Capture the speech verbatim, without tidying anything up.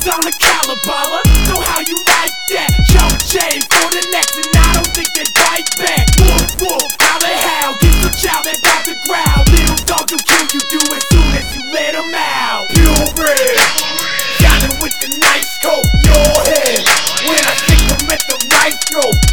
on the caliber. So how you like that? Show chain for the next, and I don't think they bite back. Wolf, wolf, howl and howl, get the child that got the growl. Little dog will kill you, do as soon as you let him out. Pure red, got it with the nice coat, your head. When I stick them at the right scope,